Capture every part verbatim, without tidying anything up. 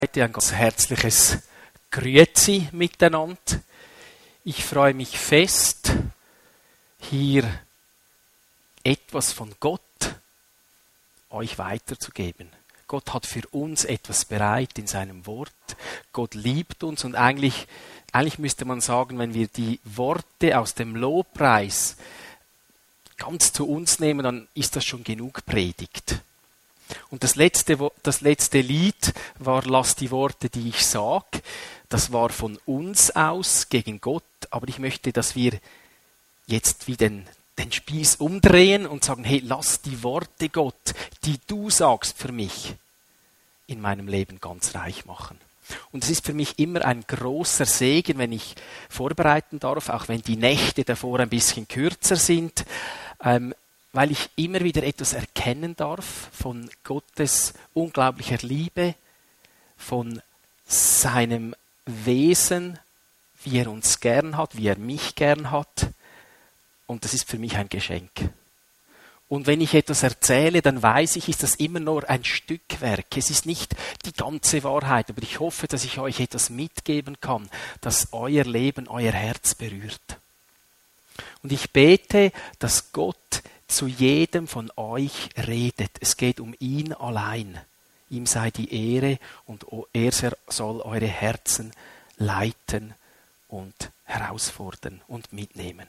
Heute ein ganz herzliches Grüezi miteinander. Ich freue mich fest, hier etwas von Gott euch weiterzugeben. Gott hat für uns etwas bereit in seinem Wort. Gott liebt uns und eigentlich, eigentlich müsste man sagen, wenn wir die Worte aus dem Lobpreis ganz zu uns nehmen, dann ist das schon genug Predigt. Und das letzte, das letzte Lied war "Lass die Worte, die ich sag". Das war von uns aus gegen Gott, aber ich möchte, dass wir jetzt wie den, den Spieß umdrehen und sagen, hey, lass die Worte Gott, die du sagst für mich, in meinem Leben ganz reich machen. Und es ist für mich immer ein großer Segen, wenn ich vorbereiten darf, auch wenn die Nächte davor ein bisschen kürzer sind, ähm, weil ich immer wieder etwas erkennen darf von Gottes unglaublicher Liebe, von seinem Wesen, wie er uns gern hat, wie er mich gern hat. Und das ist für mich ein Geschenk. Und wenn ich etwas erzähle, dann weiß ich, ist das immer nur ein Stückwerk. Es ist nicht die ganze Wahrheit, aber ich hoffe, dass ich euch etwas mitgeben kann, das euer Leben, euer Herz berührt. Und ich bete, dass Gott zu jedem von euch redet. Es geht um ihn allein. Ihm sei die Ehre und er soll eure Herzen leiten und herausfordern und mitnehmen.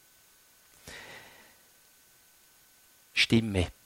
Stimme.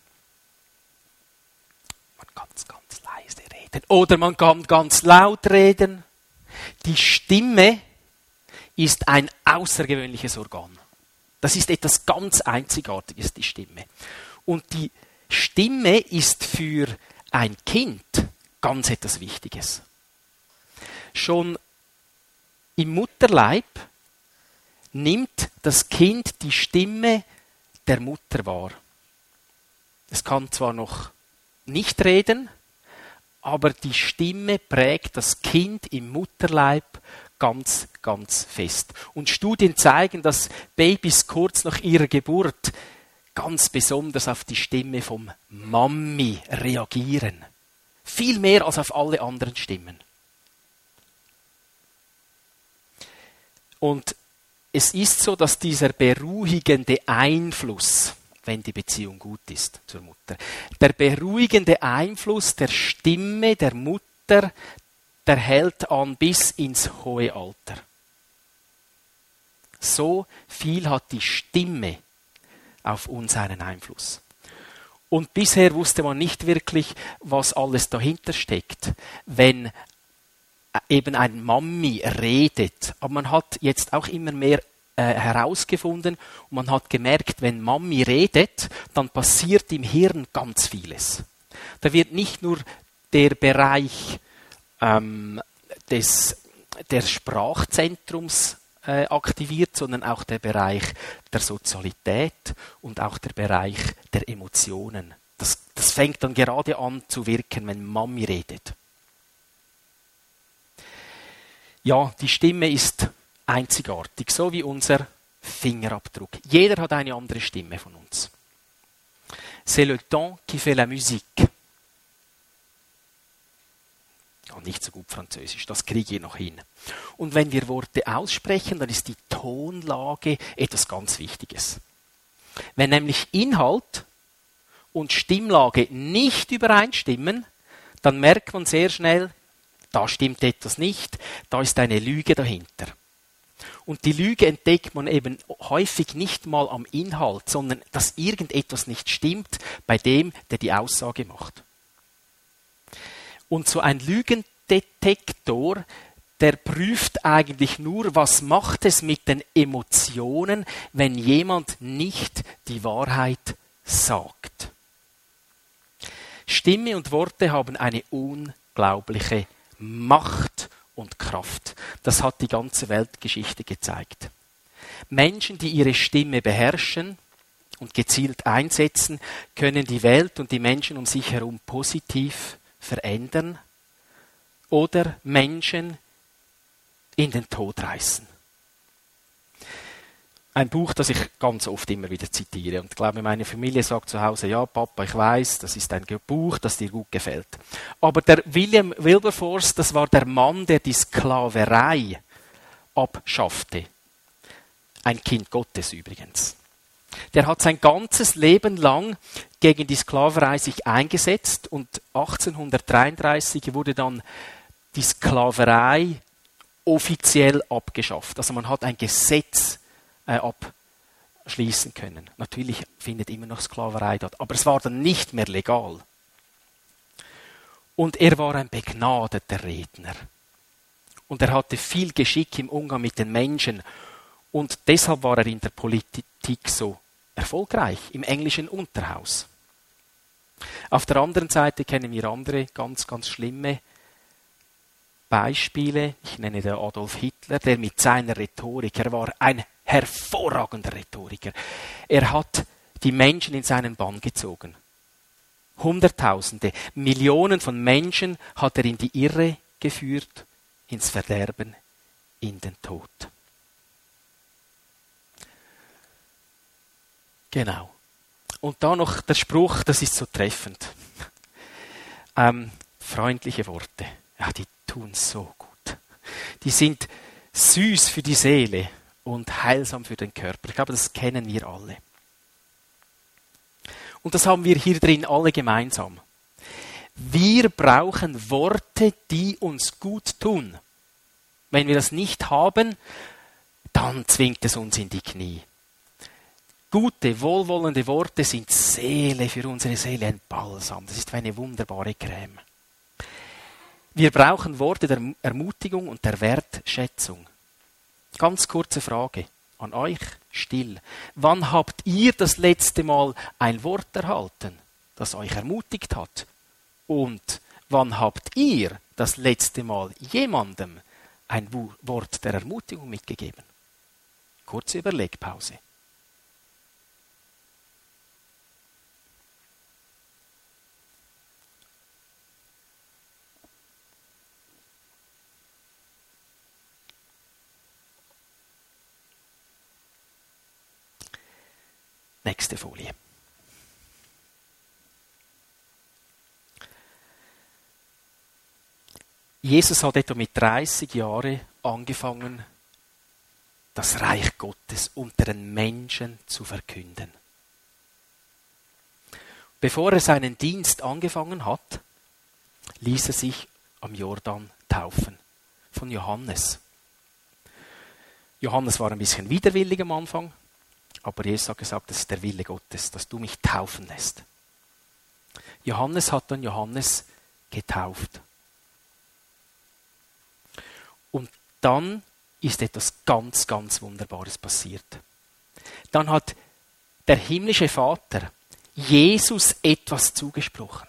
Man kann ganz leise reden oder man kann ganz laut reden. Die Stimme ist ein außergewöhnliches Organ. Das ist etwas ganz Einzigartiges, die Stimme. Und die Stimme ist für ein Kind ganz etwas Wichtiges. Schon im Mutterleib nimmt das Kind die Stimme der Mutter wahr. Es kann zwar noch nicht reden, aber die Stimme prägt das Kind im Mutterleib ganz, ganz fest. Und Studien zeigen, dass Babys kurz nach ihrer Geburt ganz besonders auf die Stimme vom Mami reagieren. Viel mehr als auf alle anderen Stimmen. Und es ist so, dass dieser beruhigende Einfluss, wenn die Beziehung gut ist zur Mutter, der beruhigende Einfluss der Stimme der Mutter, der hält an bis ins hohe Alter. So viel hat die Stimme auf uns einen Einfluss. Und bisher wusste man nicht wirklich, was alles dahinter steckt, wenn eben ein Mami redet. Aber man hat jetzt auch immer mehr äh, herausgefunden und man hat gemerkt, wenn Mami redet, dann passiert im Hirn ganz vieles. Da wird nicht nur der Bereich ähm, des, des Sprachzentrums äh, aktiviert, sondern auch der Bereich der Sozialität und auch der Bereich der Emotionen. Das, das fängt dann gerade an zu wirken, wenn Mami redet. Ja, die Stimme ist einzigartig, so wie unser Fingerabdruck. Jeder hat eine andere Stimme von uns. C'est le temps qui fait la musique. Ja, nicht so gut Französisch, das kriege ich noch hin. Und wenn wir Worte aussprechen, dann ist die Tonlage etwas ganz Wichtiges. Wenn nämlich Inhalt und Stimmlage nicht übereinstimmen, dann merkt man sehr schnell, da stimmt etwas nicht, da ist eine Lüge dahinter. Und die Lüge entdeckt man eben häufig nicht mal am Inhalt, sondern dass irgendetwas nicht stimmt bei dem, der die Aussage macht. Und so ein Lügendetektor, der prüft eigentlich nur, was macht es mit den Emotionen, wenn jemand nicht die Wahrheit sagt. Stimme und Worte haben eine unglaubliche Macht und Kraft. Das hat die ganze Weltgeschichte gezeigt. Menschen, die ihre Stimme beherrschen und gezielt einsetzen, können die Welt und die Menschen um sich herum positiv verändern oder Menschen in den Tod reißen. ein Buch, das ich ganz oft immer wieder zitiere. Und ich glaube, meine Familie sagt zu Hause, ja, Papa, ich weiß, das ist ein Buch, das dir gut gefällt. Aber der William Wilberforce, das war der Mann, der die Sklaverei abschaffte. Ein Kind Gottes übrigens. Der hat sein ganzes Leben lang gegen die Sklaverei sich eingesetzt und achtzehnhundertdreiunddreißig wurde dann die Sklaverei offiziell abgeschafft. Also man hat ein Gesetz äh, abschließen können. Natürlich findet immer noch Sklaverei dort, aber es war dann nicht mehr legal. Und er war ein begnadeter Redner. Und er hatte viel Geschick im Umgang mit den Menschen. Und deshalb war er in der Politik so erfolgreich, im englischen Unterhaus. Auf der anderen Seite kennen wir andere ganz, ganz schlimme Beispiele. Ich nenne den Adolf Hitler, der mit seiner Rhetorik, er war ein hervorragender Rhetoriker. Er hat die Menschen in seinen Bann gezogen. Hunderttausende, Millionen von Menschen hat er in die Irre geführt, ins Verderben, in den Tod. Genau. Und da noch der Spruch, das ist so treffend. Ähm, freundliche Worte, ja, die tun so gut. Die sind süß für die Seele und heilsam für den Körper. Ich glaube, das kennen wir alle. Und das haben wir hier drin alle gemeinsam. Wir brauchen Worte, die uns gut tun. Wenn wir das nicht haben, dann zwingt es uns in die Knie. Gute, wohlwollende Worte sind Seele für unsere Seele, ein Balsam. Das ist wie eine wunderbare Creme. Wir brauchen Worte der Ermutigung und der Wertschätzung. Ganz kurze Frage an euch, still. Wann habt ihr das letzte Mal ein Wort erhalten, das euch ermutigt hat? Und wann habt ihr das letzte Mal jemandem ein Wort der Ermutigung mitgegeben? Kurze Überlegpause. Nächste Folie. Jesus hat etwa mit dreißig Jahren angefangen, das Reich Gottes unter den Menschen zu verkünden. Bevor er seinen Dienst angefangen hat, ließ er sich am Jordan taufen von Johannes. Johannes war ein bisschen widerwillig am Anfang, aber Jesus hat gesagt, das ist der Wille Gottes, dass du mich taufen lässt. Johannes hat dann Johannes getauft. Und dann ist etwas ganz, ganz Wunderbares passiert. Dann hat der himmlische Vater Jesus etwas zugesprochen.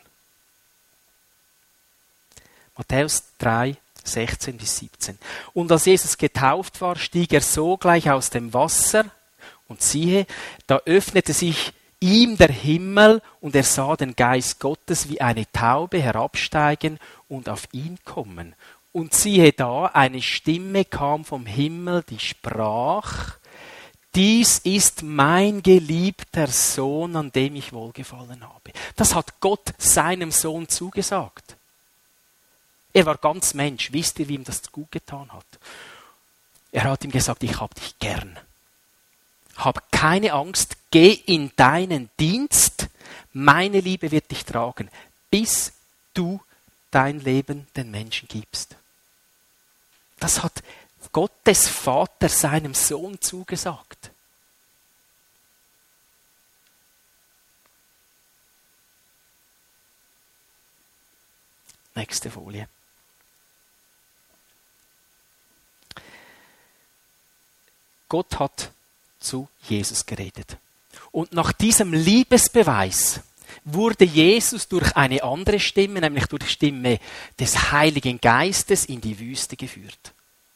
Matthäus drei, sechzehn bis siebzehn. Und als Jesus getauft war, stieg er sogleich aus dem Wasser. Und siehe, da öffnete sich ihm der Himmel und er sah den Geist Gottes wie eine Taube herabsteigen und auf ihn kommen. Und siehe da, eine Stimme kam vom Himmel, die sprach, dies ist mein geliebter Sohn, an dem ich wohlgefallen habe. Das hat Gott seinem Sohn zugesagt. Er war ganz Mensch. Wisst ihr, wie ihm das gut getan hat? Er hat ihm gesagt, ich hab dich gern. Hab keine Angst, geh in deinen Dienst, meine Liebe wird dich tragen, bis du dein Leben den Menschen gibst. Das hat Gottes Vater seinem Sohn zugesagt. Nächste Folie. Gott hat zu Jesus geredet. Und nach diesem Liebesbeweis wurde Jesus durch eine andere Stimme, nämlich durch die Stimme des Heiligen Geistes, in die Wüste geführt.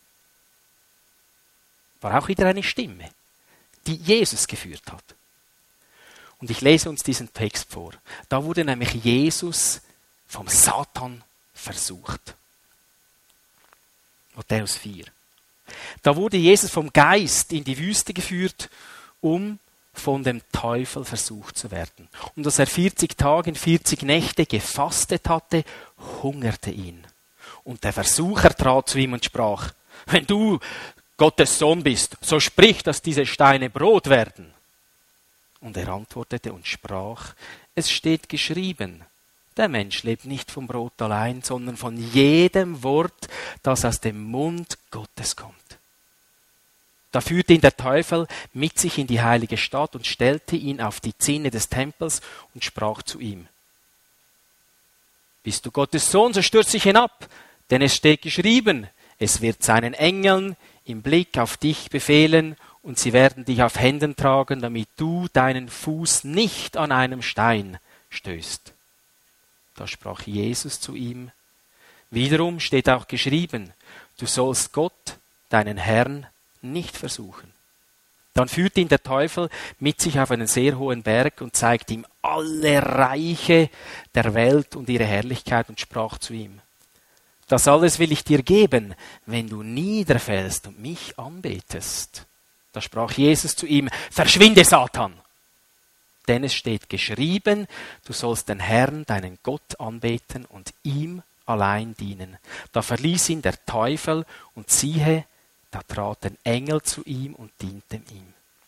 War auch wieder eine Stimme, die Jesus geführt hat. Und ich lese uns diesen Text vor. Da wurde nämlich Jesus vom Satan versucht. Matthäus vier. Da wurde Jesus vom Geist in die Wüste geführt, um von dem Teufel versucht zu werden. Und dass er vierzig Tage und vierzig Nächte gefastet hatte, hungerte ihn. Und der Versucher trat zu ihm und sprach: Wenn du Gottes Sohn bist, so sprich, dass diese Steine Brot werden. Und er antwortete und sprach: Es steht geschrieben, der Mensch lebt nicht vom Brot allein, sondern von jedem Wort, das aus dem Mund Gottes kommt. Da führte ihn der Teufel mit sich in die heilige Stadt und stellte ihn auf die Zinne des Tempels und sprach zu ihm: Bist du Gottes Sohn, so stürz dich hinab, denn es steht geschrieben, es wird seinen Engeln im Blick auf dich befehlen und sie werden dich auf Händen tragen, damit du deinen Fuß nicht an einem Stein stößt. Da sprach Jesus zu ihm: Wiederum steht auch geschrieben, du sollst Gott, deinen Herrn, nicht versuchen. Dann führte ihn der Teufel mit sich auf einen sehr hohen Berg und zeigte ihm alle Reiche der Welt und ihre Herrlichkeit und sprach zu ihm: Das alles will ich dir geben, wenn du niederfällst und mich anbetest. Da sprach Jesus zu ihm: Verschwinde, Satan! Denn es steht geschrieben, du sollst den Herrn, deinen Gott, anbeten und ihm allein dienen. Da verließ ihn der Teufel und siehe, da traten Engel zu ihm und dienten ihm.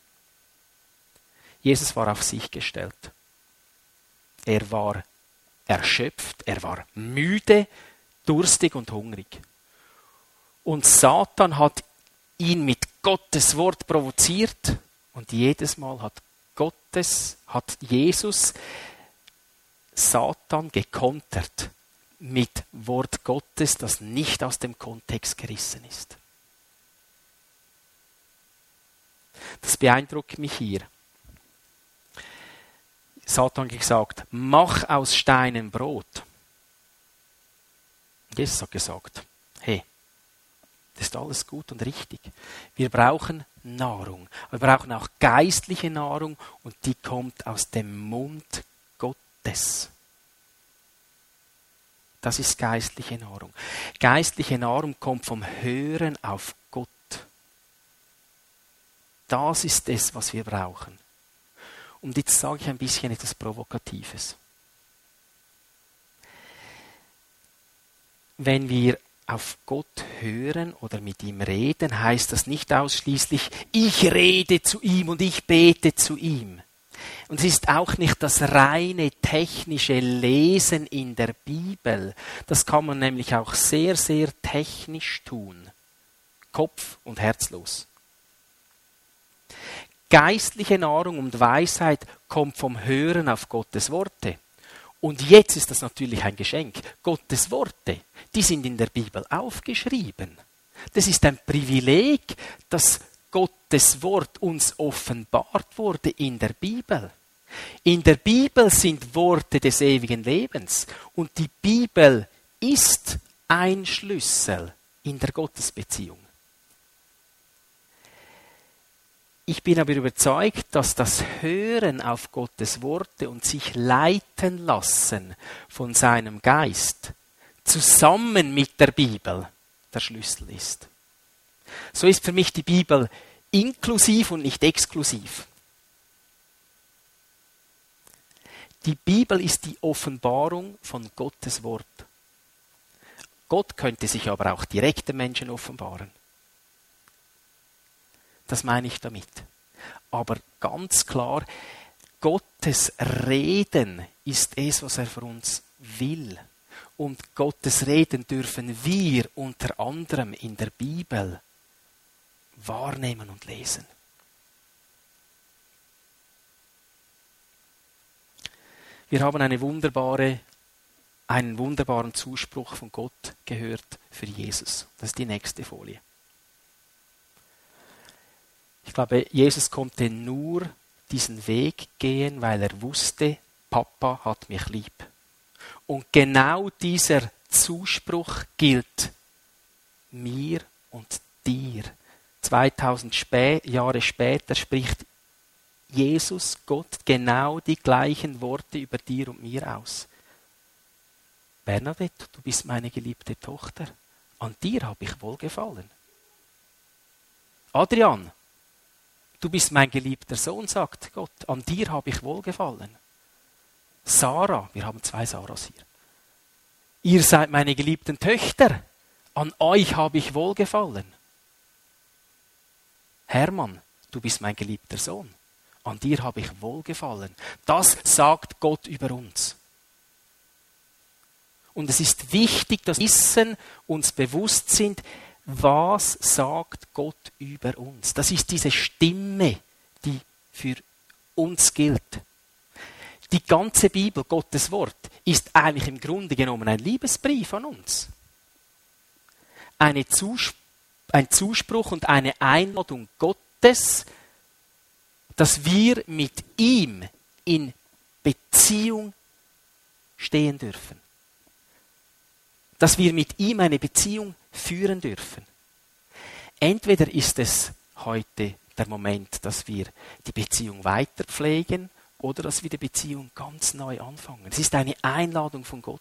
Jesus war auf sich gestellt. Er war erschöpft, er war müde, durstig und hungrig. Und Satan hat ihn mit Gottes Wort provoziert und jedes Mal hat Gottes, hat Jesus Satan gekontert mit Wort Gottes, das nicht aus dem Kontext gerissen ist. Das beeindruckt mich hier. Satan hat gesagt: Mach aus Steinen Brot. Jesus hat gesagt: Hey, das ist alles gut und richtig. Wir brauchen Nahrung. Wir brauchen auch geistliche Nahrung und die kommt aus dem Mund Gottes. Das ist geistliche Nahrung. Geistliche Nahrung kommt vom Hören auf Gott. Das ist es, was wir brauchen. Und jetzt sage ich ein bisschen etwas Provokatives. Wenn wir auf Gott hören oder mit ihm reden, heißt das nicht ausschließlich, ich rede zu ihm und ich bete zu ihm. Und es ist auch nicht das reine technische Lesen in der Bibel. Das kann man nämlich auch sehr, sehr technisch tun. Kopf- und herzlos. Geistliche Nahrung und Weisheit kommt vom Hören auf Gottes Worte. Und jetzt ist das natürlich ein Geschenk. Gottes Worte, die sind in der Bibel aufgeschrieben. Das ist ein Privileg, dass Gottes Wort uns offenbart wurde in der Bibel. In der Bibel sind Worte des ewigen Lebens. Und die Bibel ist ein Schlüssel in der Gottesbeziehung. Ich bin aber überzeugt, dass das Hören auf Gottes Worte und sich leiten lassen von seinem Geist zusammen mit der Bibel der Schlüssel ist. So ist für mich die Bibel inklusiv und nicht exklusiv. Die Bibel ist die Offenbarung von Gottes Wort. Gott könnte sich aber auch direkt den Menschen offenbaren. Das meine ich damit. Aber ganz klar, Gottes Reden ist es, was er für uns will. Und Gottes Reden dürfen wir unter anderem in der Bibel wahrnehmen und lesen. Wir haben eine wunderbare, einen wunderbaren Zuspruch von Gott gehört für Jesus. Das ist die nächste Folie. Ich glaube, Jesus konnte nur diesen Weg gehen, weil er wusste, Papa hat mich lieb. Und genau dieser Zuspruch gilt mir und dir. zweitausend spä- Jahre später spricht Jesus, Gott, genau die gleichen Worte über dir und mir aus. Bernadette, du bist meine geliebte Tochter. An dir habe ich wohlgefallen. Adrian, du bist mein geliebter Sohn, sagt Gott. An dir habe ich wohlgefallen. Sarah, wir haben zwei Sarahs hier. Ihr seid meine geliebten Töchter. An euch habe ich wohlgefallen. Hermann, du bist mein geliebter Sohn. An dir habe ich wohlgefallen. Das sagt Gott über uns. Und es ist wichtig, dass wir wissen, uns bewusst sind, was sagt Gott über uns. Das ist diese Stimme, die für uns gilt. Die ganze Bibel, Gottes Wort, ist eigentlich im Grunde genommen ein Liebesbrief an uns. Eine Zus- ein Zuspruch und eine Einladung Gottes, dass wir mit ihm in Beziehung stehen dürfen. Dass wir mit ihm eine Beziehung führen dürfen. Entweder ist es heute der Moment, dass wir die Beziehung weiter pflegen oder dass wir die Beziehung ganz neu anfangen. Es ist eine Einladung von Gott.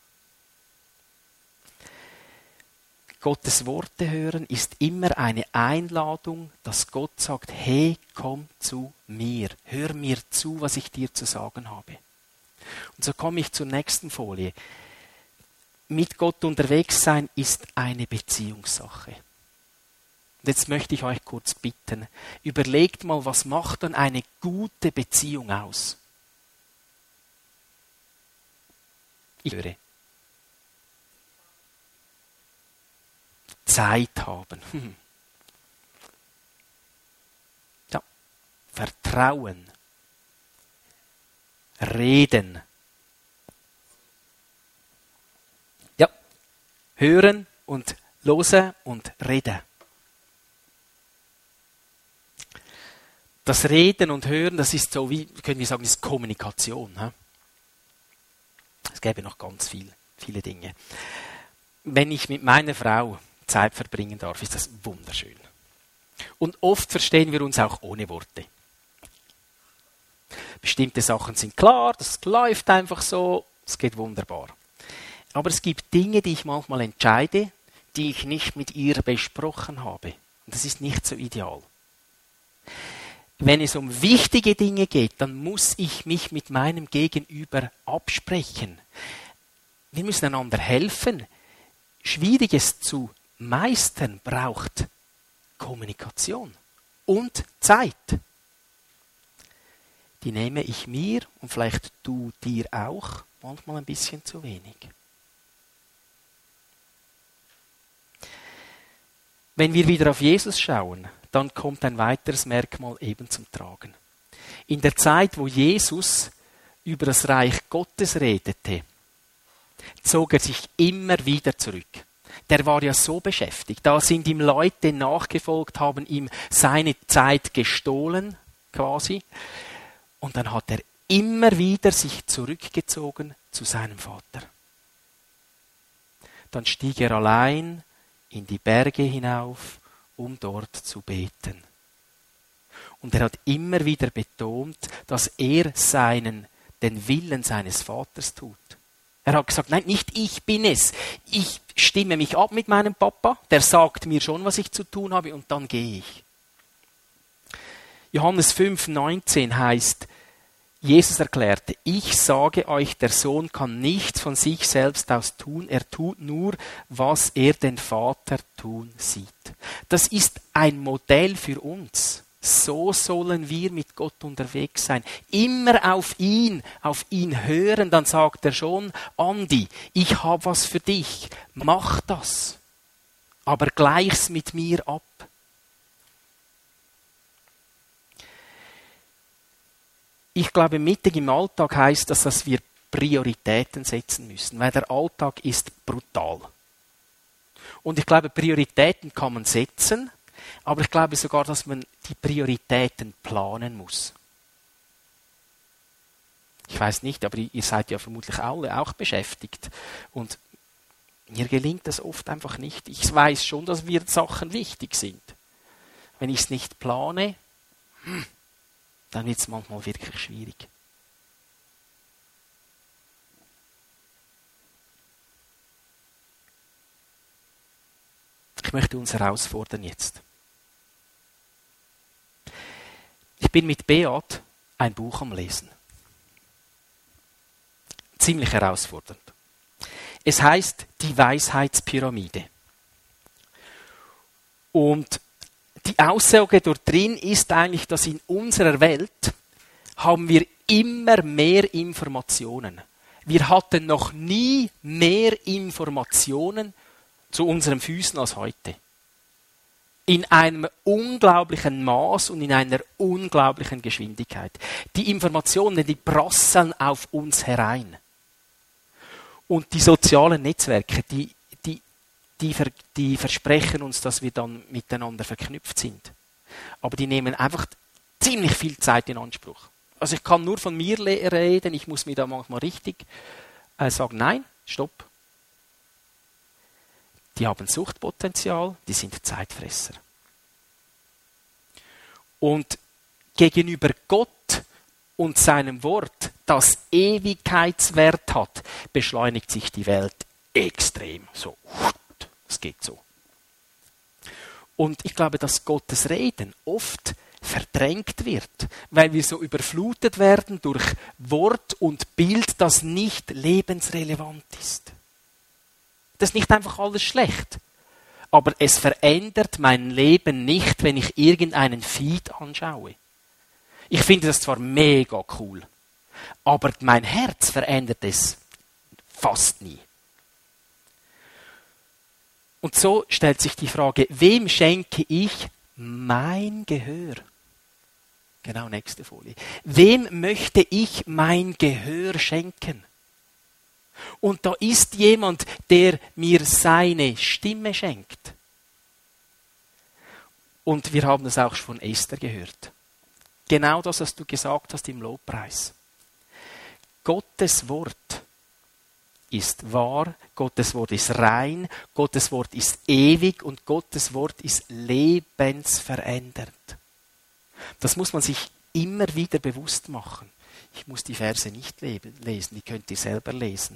Gottes Worte hören ist immer eine Einladung, dass Gott sagt, hey, komm zu mir, hör mir zu, was ich dir zu sagen habe. Und so komme ich zur nächsten Folie. Mit Gott unterwegs sein ist eine Beziehungssache. Und jetzt möchte ich euch kurz bitten, überlegt mal, was macht dann eine gute Beziehung aus? Ich höre. Zeit haben. Hm. Ja. Vertrauen. Reden. Ja. Hören und hören und reden. Das Reden und Hören, das ist so wie, können wir sagen, ist Kommunikation. He? Es gäbe noch ganz viel, viele Dinge. Wenn ich mit meiner Frau Zeit verbringen darf, ist das wunderschön. Und oft verstehen wir uns auch ohne Worte. Bestimmte Sachen sind klar, das läuft einfach so, es geht wunderbar. Aber es gibt Dinge, die ich manchmal entscheide, die ich nicht mit ihr besprochen habe. Und das ist nicht so ideal. Wenn es um wichtige Dinge geht, dann muss ich mich mit meinem Gegenüber absprechen. Wir müssen einander helfen. Schwieriges zu meistern braucht Kommunikation und Zeit. Die nehme ich mir und vielleicht du dir auch manchmal ein bisschen zu wenig. Wenn wir wieder auf Jesus schauen, dann kommt ein weiteres Merkmal eben zum Tragen. In der Zeit, wo Jesus über das Reich Gottes redete, zog er sich immer wieder zurück. Der war ja so beschäftigt. Da sind ihm Leute nachgefolgt, haben ihm seine Zeit gestohlen, quasi. Und dann hat er immer wieder sich zurückgezogen zu seinem Vater. Dann stieg er allein in die Berge hinauf, um dort zu beten. Und er hat immer wieder betont, dass er seinen, den Willen seines Vaters tut. Er hat gesagt, nein, nicht ich bin es. Ich stimme mich ab mit meinem Papa, der sagt mir schon, was ich zu tun habe, und dann gehe ich. Johannes fünf neunzehn heißt, Jesus erklärte, ich sage euch, der Sohn kann nichts von sich selbst aus tun, er tut nur, was er den Vater tun sieht. Das ist ein Modell für uns. So sollen wir mit Gott unterwegs sein. Immer auf ihn, auf ihn hören, dann sagt er schon, Andi, ich habe was für dich, mach das, aber gleich's mit mir ab. Ich glaube, mittig im Alltag heißt das, dass wir Prioritäten setzen müssen, weil der Alltag ist brutal. Und ich glaube, Prioritäten kann man setzen, aber ich glaube sogar, dass man die Prioritäten planen muss. Ich weiß nicht, aber ihr seid ja vermutlich alle auch beschäftigt. Und mir gelingt das oft einfach nicht. Ich weiß schon, dass mir Sachen wichtig sind. Wenn ich es nicht plane, hm, dann wird es manchmal wirklich schwierig. Ich möchte uns herausfordern jetzt. Ich bin mit Beat ein Buch am Lesen. Ziemlich herausfordernd. Es heißt die Weisheitspyramide. Und die Aussage dort drin ist eigentlich, dass in unserer Welt haben wir immer mehr Informationen. Wir hatten noch nie mehr Informationen zu unseren Füßen als heute. In einem unglaublichen Maß und in einer unglaublichen Geschwindigkeit. Die Informationen, die prasseln auf uns herein. Und die sozialen Netzwerke, die, die, die, ver, die versprechen uns, dass wir dann miteinander verknüpft sind. Aber die nehmen einfach ziemlich viel Zeit in Anspruch. Also ich kann nur von mir reden, ich muss mir da manchmal richtig äh, sagen, nein, stopp. Die haben Suchtpotenzial, die sind Zeitfresser. Und gegenüber Gott und seinem Wort, das Ewigkeitswert hat, beschleunigt sich die Welt extrem. So, es geht so. Und ich glaube, dass Gottes Reden oft verdrängt wird, weil wir so überflutet werden durch Wort und Bild, das nicht lebensrelevant ist. Das ist nicht einfach alles schlecht, aber es verändert mein Leben nicht, wenn ich irgendeinen Feed anschaue. Ich finde das zwar mega cool, aber mein Herz verändert es fast nie. Und so stellt sich die Frage, wem schenke ich mein Gehör? Genau, nächste Folie. Wem möchte ich mein Gehör schenken? Und da ist jemand, der mir seine Stimme schenkt. Und wir haben das auch schon von Esther gehört. Genau das, was du gesagt hast im Lobpreis. Gottes Wort ist wahr, Gottes Wort ist rein, Gottes Wort ist ewig und Gottes Wort ist lebensverändernd. Das muss man sich immer wieder bewusst machen. Ich muss die Verse nicht lesen, die könnt ihr selber lesen.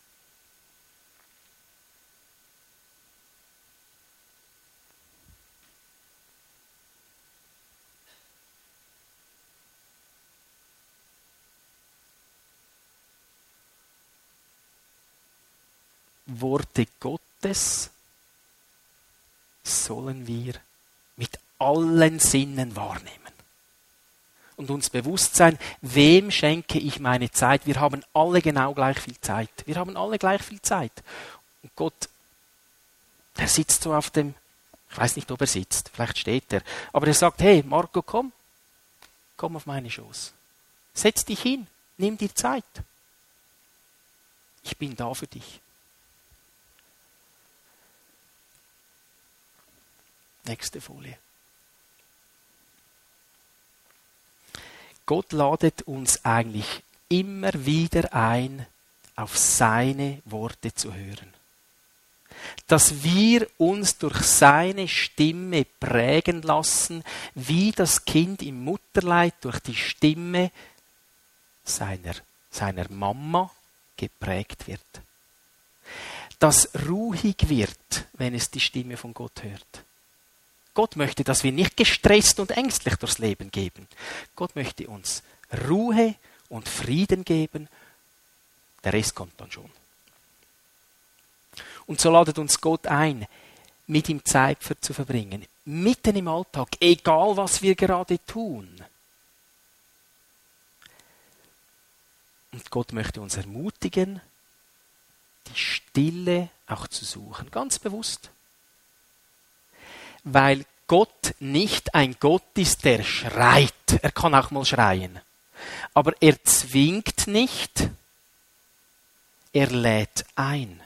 Worte Gottes sollen wir mit allen Sinnen wahrnehmen. Und uns bewusst sein, wem schenke ich meine Zeit? Wir haben alle genau gleich viel Zeit. Wir haben alle gleich viel Zeit. Und Gott, der sitzt so auf dem, ich weiß nicht, ob er sitzt, vielleicht steht er, aber er sagt, hey Marco, komm, komm auf meine Schoß. Setz dich hin, nimm dir Zeit. Ich bin da für dich. Nächste Folie. Gott ladet uns eigentlich immer wieder ein, auf seine Worte zu hören. Dass wir uns durch seine Stimme prägen lassen, wie das Kind im Mutterleib durch die Stimme seiner, seiner Mama geprägt wird. Dass ruhig wird, wenn es die Stimme von Gott hört. Gott möchte, dass wir nicht gestresst und ängstlich durchs Leben gehen. Gott möchte uns Ruhe und Frieden geben. Der Rest kommt dann schon. Und so ladet uns Gott ein, mit ihm Zeit zu verbringen. Mitten im Alltag, egal was wir gerade tun. Und Gott möchte uns ermutigen, die Stille auch zu suchen. Ganz bewusst. Weil Gott nicht ein Gott ist, der schreit. Er kann auch mal schreien. Aber er zwingt nicht, er lädt ein.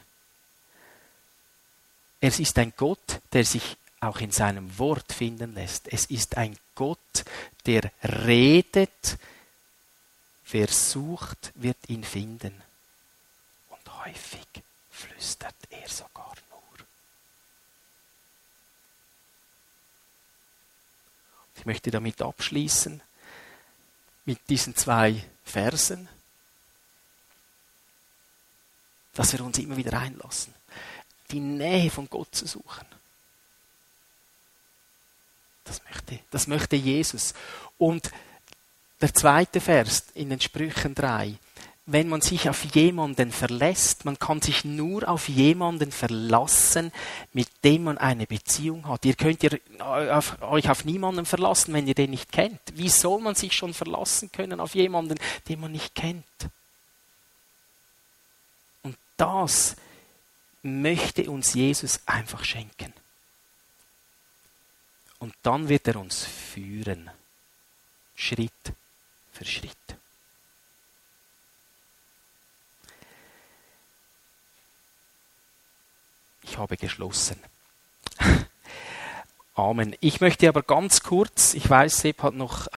Er ist ein Gott, der sich auch in seinem Wort finden lässt. Es ist ein Gott, der redet. Wer sucht, wird ihn finden. Und häufig flüstert er sogar nur. Ich möchte damit abschließen, mit diesen zwei Versen, dass wir uns immer wieder einlassen, die Nähe von Gott zu suchen. Das möchte, das möchte Jesus. Und Der zweite Vers in den Sprüchen drei. Wenn man sich auf jemanden verlässt, man kann sich nur auf jemanden verlassen, mit dem man eine Beziehung hat. Ihr könnt ihr auf, euch auf niemanden verlassen, wenn ihr den nicht kennt. Wie soll man sich schon verlassen können auf jemanden, den man nicht kennt? Und das möchte uns Jesus einfach schenken. Und dann wird er uns führen, Schritt für Schritt. Ich habe geschlossen. Amen. Ich möchte aber ganz kurz, ich weiß, Sepp hat noch